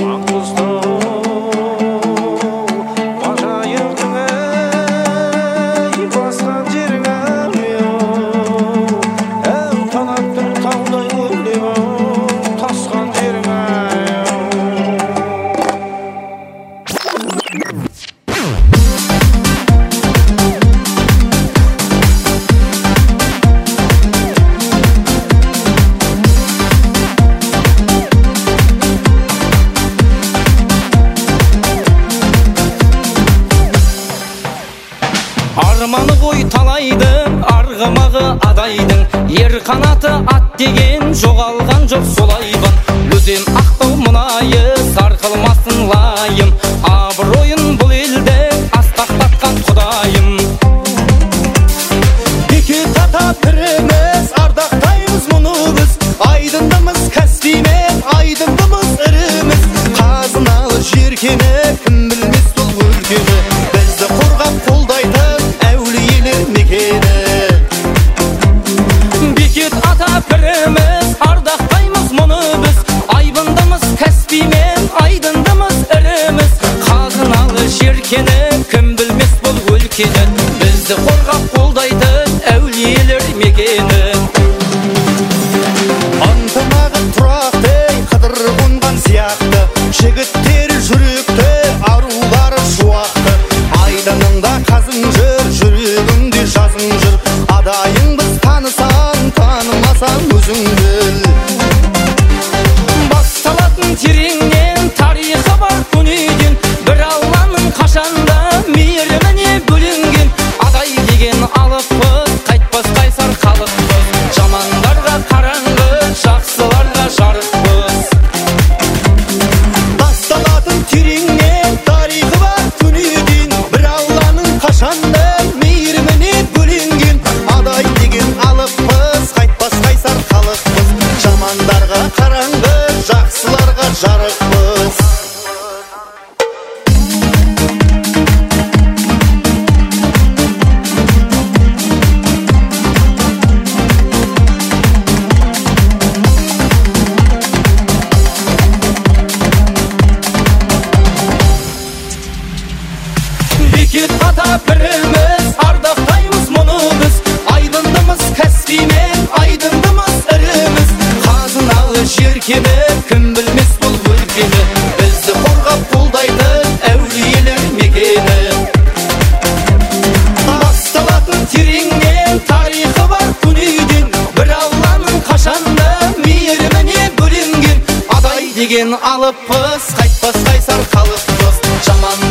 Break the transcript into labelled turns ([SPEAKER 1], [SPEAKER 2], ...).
[SPEAKER 1] Арманы ғой талайдың, арғымағы адайдың, ер қанаты ат деген жоғалған жоқ солайбын. Өзен ақтау мұнайы сарқылмасын лайым, абыройын бұл елде асқақтатқан құдайым.
[SPEAKER 2] Бекет ата піріміз, ардақтаймыз мұны біз, айдындымыз кәсібімен, айдындымыз іріміз. Қазыналы жеркені кім білмес бұл өлкені, бізді қорғап қолдайтын әулиелер мекені.
[SPEAKER 1] Бекет ата піріміз, ардақтаймыз мұны біз, айбындымыз кәсібімен, айдындымыз іріміз. Қазыналы жеркені кім білмес бұл өлкені, бізді қорғап қолдайтын әулиелер мекені.
[SPEAKER 2] Антымағы тұрақты, қыдыр қонған сияқты, жігіттер жүректі, арулары шуақты. Айданыңда қазың жүр, жүрегіңде жазың жүр, адайың біз танысан, танымасан өзің біл.
[SPEAKER 1] Басталатын тереңнен тарихы бар көнеден, бір Алланың қашанда мейіріміне бөленген. Адай деген алыппыз, қайтпас қайсар халықпыз, жамандарға қараңғы, жақсыларға жарықпыз.
[SPEAKER 2] Басталатын тереңнен тарихы бар көнеден, бір Алланың қашанда мейіріміне бөленген. Адай деген алыппыз, қайтпас қайсар халықпыз, жамандарға қараңғы, жақсыларға жарықпыз.
[SPEAKER 1] Бекет ата піріміз, ардақтаймыз мұны біз, айдындымыз кәсібімен, айдындымыз іріміз. Қазыналы жеркені кім білмес бұл өлкені, бізді қорғап қолдайтын әулиелер мекені. Басталатын тереңнен тарихы бар көнеден, бір Алланың қашанда мейіріміне бөленген. Адай деген алыппыз, қайтпас қайсар халықпыз, жаман